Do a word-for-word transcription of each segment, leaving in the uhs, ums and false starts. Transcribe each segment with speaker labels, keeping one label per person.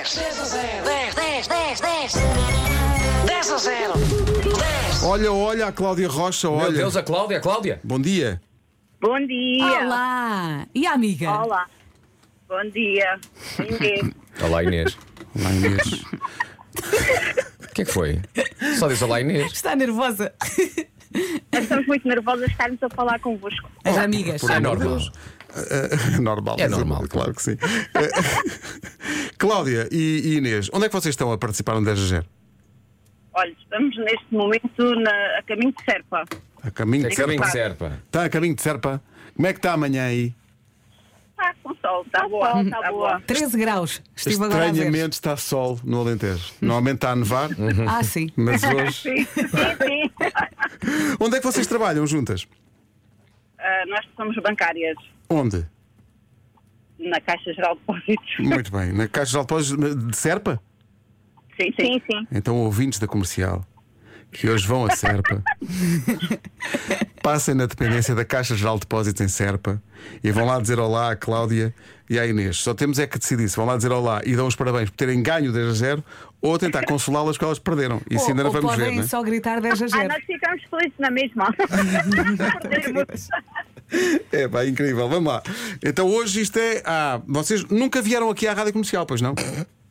Speaker 1: dez, dez a zero. dez, dez, dez, dez. dez a zero. dez.
Speaker 2: Olha, olha a Cláudia Rocha, olha.
Speaker 3: Meu Deus, a Cláudia, a Cláudia.
Speaker 2: Bom dia.
Speaker 4: Bom dia.
Speaker 5: Olá! E a amiga?
Speaker 4: Olá. Bom dia. Inês.
Speaker 3: Olá, Inês.
Speaker 2: Olá, Inês.
Speaker 3: O que é que foi? Só disse olá, Inês.
Speaker 5: Está nervosa?
Speaker 4: Estamos muito nervosas de estarmos a falar convosco.
Speaker 5: As amigas.
Speaker 3: É normal.
Speaker 2: Uh, normal.
Speaker 3: É normal.
Speaker 2: Claro que sim. Uh, Cláudia e, e Inês, onde é que vocês estão a participar no dez a zero?
Speaker 4: Olha, estamos neste momento na, a caminho de Serpa.
Speaker 2: A caminho
Speaker 3: É
Speaker 2: de
Speaker 3: caminho
Speaker 2: Serpa.
Speaker 3: de Serpa.
Speaker 2: Está a caminho de Serpa. Como é que está amanhã aí?
Speaker 4: Está com sol, está boa, está boa.
Speaker 5: treze graus. Estive agora a ver.
Speaker 2: Estranhamente está sol no Alentejo. Normalmente está a nevar,
Speaker 5: Ah, sim.
Speaker 2: mas hoje.
Speaker 4: Sim, sim, sim.
Speaker 2: Onde é que vocês trabalham juntas?
Speaker 4: Ah, nós somos bancárias
Speaker 2: Onde?
Speaker 4: na Caixa Geral de Depósitos.
Speaker 2: Muito bem. Na Caixa de Depósitos de Serpa?
Speaker 4: Sim, sim, sim.
Speaker 2: Então, ouvintes da comercial que hoje vão a Serpa, passem na dependência da Caixa Geral de Depósitos em Serpa e vão lá dizer olá à Cláudia e à Inês. Só temos é que decidir se vão lá dizer olá e dão os parabéns por terem ganho dez a zero ou tentar consolá-las porque elas perderam. Isso
Speaker 5: Ou,
Speaker 2: ainda não
Speaker 5: ou
Speaker 2: vamos
Speaker 5: podem
Speaker 2: ver, não é?
Speaker 5: só gritar dez a
Speaker 4: Ah,
Speaker 5: zero.
Speaker 4: nós ficamos felizes na mesma.
Speaker 2: É pá, incrível. Vamos lá. Então hoje isto é. Ah, vocês nunca vieram aqui à Rádio Comercial, pois não?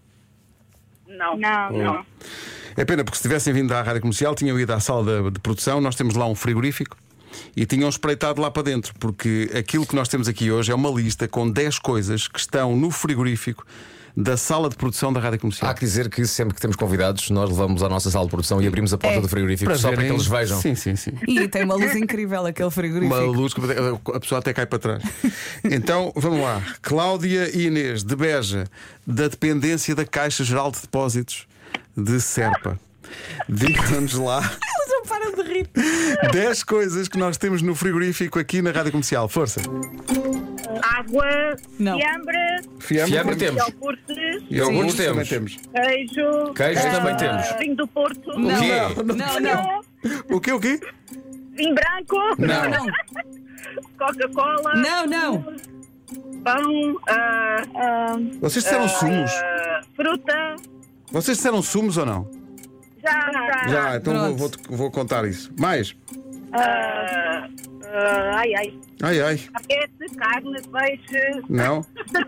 Speaker 4: Não, não, não.
Speaker 2: É pena, porque se tivessem vindo à Rádio Comercial, tinham ido à sala de, de produção. Nós temos lá um frigorífico e tinham espreitado lá para dentro, porque aquilo que nós temos aqui hoje é uma lista com dez coisas que estão no frigorífico da sala de produção da Rádio Comercial.
Speaker 3: Há que dizer que sempre que temos convidados, nós levamos à nossa sala de produção e abrimos a porta
Speaker 5: É.
Speaker 3: do frigorífico só para que
Speaker 2: verem-
Speaker 3: eles vejam.
Speaker 2: Sim, sim, sim.
Speaker 5: E tem uma luz incrível aquele frigorífico.
Speaker 2: Uma luz que a pessoa até cai para trás. Então, vamos lá. Cláudia e Inês, de Beja, da dependência da Caixa Geral de Depósitos de Serpa. Digam-nos lá
Speaker 5: Elas não param de rir.
Speaker 2: dez coisas que nós temos no frigorífico aqui na Rádio Comercial. Força.
Speaker 4: Água,
Speaker 5: Não.
Speaker 4: fiambre,
Speaker 2: Fiambre,
Speaker 3: Fiambre temos.
Speaker 4: iogurtes,
Speaker 2: Iogurtes
Speaker 3: Sim.
Speaker 2: também
Speaker 3: Temos.
Speaker 2: temos.
Speaker 4: queijo,
Speaker 3: Queijo
Speaker 4: ah,
Speaker 3: também temos.
Speaker 4: vinho do Porto,
Speaker 5: Não,
Speaker 3: quê?
Speaker 5: não, não.
Speaker 2: O quê, o quê?
Speaker 4: vinho branco,
Speaker 5: Não, não.
Speaker 4: Coca-Cola,
Speaker 5: Não, não.
Speaker 4: pão, ah, ah,
Speaker 2: Vocês disseram sumos?
Speaker 4: ah, fruta.
Speaker 2: Vocês disseram sumos ou não?
Speaker 4: Já, já.
Speaker 2: Já, então vou,
Speaker 5: Pronto.
Speaker 2: vou, vou contar isso. Mais.
Speaker 4: Ah, ah, ai, ai.
Speaker 2: Ai, ai.
Speaker 4: Paquete, carne, peixe.
Speaker 2: Não.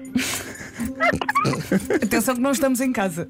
Speaker 5: Atenção que não estamos em casa.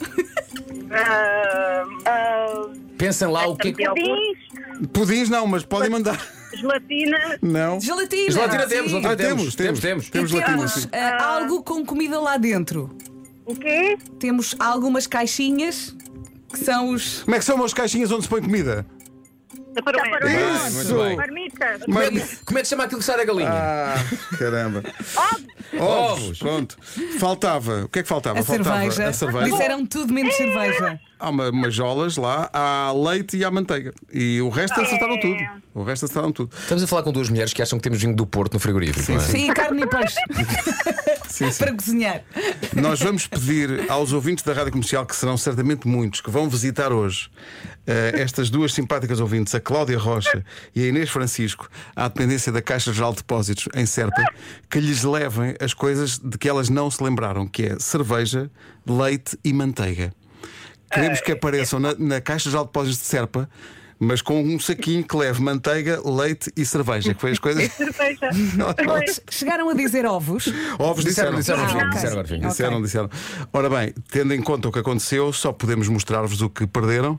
Speaker 4: ah, ah,
Speaker 3: Pensem lá o que é que.
Speaker 4: pudins,
Speaker 2: Pudins não, mas podem mandar.
Speaker 4: gelatina.
Speaker 2: Não.
Speaker 5: Gelatina.
Speaker 3: Gelatina
Speaker 5: Sim.
Speaker 3: temos,
Speaker 2: Ah,
Speaker 3: gelatina
Speaker 2: temos, temos,
Speaker 3: temos.
Speaker 2: temos
Speaker 5: E
Speaker 2: latina,
Speaker 5: temos
Speaker 2: sim.
Speaker 5: ah, algo com comida lá dentro.
Speaker 4: O quê?
Speaker 5: Temos algumas caixinhas que são os.
Speaker 2: Como é que são as caixinhas onde se põe comida?
Speaker 4: Taparoeiros.
Speaker 2: Isso.
Speaker 4: Marmita.
Speaker 3: Como é, que, como é que se chama aquilo que sai da galinha?
Speaker 2: Ah, caramba.
Speaker 4: Ovos.
Speaker 2: Ovos, pronto. Faltava. O que é que faltava?
Speaker 5: A
Speaker 2: faltava
Speaker 5: cerveja.
Speaker 2: a cerveja.
Speaker 5: Disseram tudo menos cerveja.
Speaker 2: Há uma, umas jolas lá, há leite e há manteiga. E o resto acertaram tudo. O resto acertaram tudo.
Speaker 3: Estamos a falar com duas mulheres que acham que temos vinho do Porto no frigorífico. Não é?
Speaker 5: Sim, carne e peixe.
Speaker 2: Sim, sim.
Speaker 5: Para cozinhar.
Speaker 2: Nós vamos pedir aos ouvintes da Rádio Comercial, que serão certamente muitos, que vão visitar hoje eh, estas duas simpáticas ouvintes, a Cláudia Rocha e a Inês Francisco, à dependência da Caixa Geral de Depósitos em Serpa, que lhes levem as coisas de que elas não se lembraram, que é cerveja, leite e manteiga. Queremos que apareçam na, na Caixa Geral de Depósitos de Serpa, mas com um saquinho que leve manteiga, leite e cerveja, que foi as coisas.
Speaker 4: Cerveja.
Speaker 5: Chegaram a dizer ovos.
Speaker 2: Ovos
Speaker 3: Disseram,
Speaker 2: disseram.
Speaker 3: disseram,
Speaker 5: Ah,
Speaker 3: vinho,
Speaker 5: ok.
Speaker 3: disseram agora vinho.
Speaker 2: Disseram, disseram. Ora bem, tendo em conta o que aconteceu, só podemos mostrar-vos o que perderam.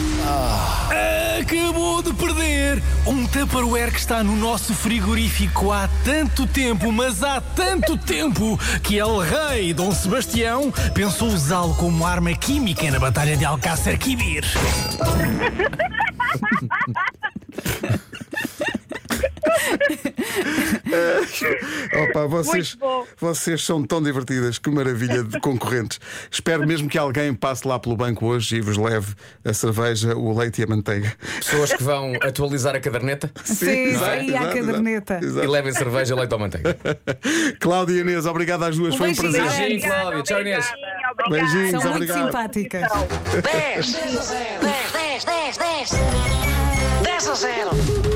Speaker 6: Acabou de perder um Tupperware que está no nosso frigorífico há tanto tempo, mas há tanto tempo, que El Rei Dom Sebastião pensou usá-lo como arma química na Batalha de Alcácer Quibir.
Speaker 2: Opa, vocês,
Speaker 4: Muito bom.
Speaker 2: vocês são tão divertidas, que maravilha de concorrentes. Espero mesmo que alguém passe lá pelo banco hoje e vos leve a cerveja, o leite e a manteiga.
Speaker 3: Pessoas que vão atualizar a caderneta
Speaker 5: Sim,
Speaker 2: exato,
Speaker 5: sim, à
Speaker 2: exato,
Speaker 5: caderneta.
Speaker 2: exato,
Speaker 3: e
Speaker 2: exato.
Speaker 3: levem cerveja, leite ou manteiga.
Speaker 2: Cláudia e Inês, obrigado às duas,
Speaker 5: Um
Speaker 2: foi um
Speaker 5: beijinho.
Speaker 2: prazer.
Speaker 3: Beijinho, Cláudia. Tchau, Inês.
Speaker 4: Obrigada.
Speaker 2: Beijinhos,
Speaker 5: São muito
Speaker 2: obrigado.
Speaker 5: simpáticas.
Speaker 1: dez, dez a zero. dez, dez, dez, dez. dez a zero.